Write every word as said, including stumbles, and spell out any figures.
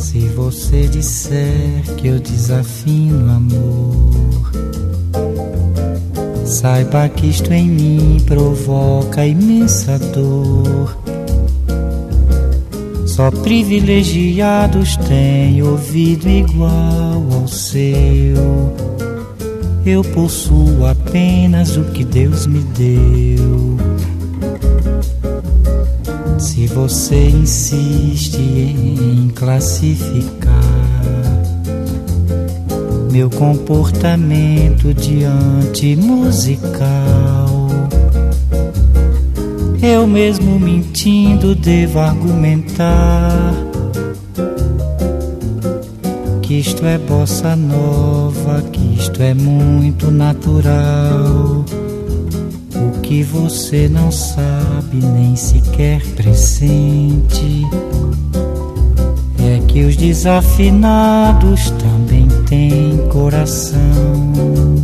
Se você disser que eu desafino amor, saiba que isto em mim provoca imensa dor. Só privilegiados têm ouvido igual ao seu. Eu possuo apenas o que Deus me deu. Se você insiste em classificar meu comportamento diante musical, eu mesmo mentindo devo argumentar que isto é bossa nova, que isto é muito natural. O que você não sabe nem sequer pressente é que os desafinados também têm coração.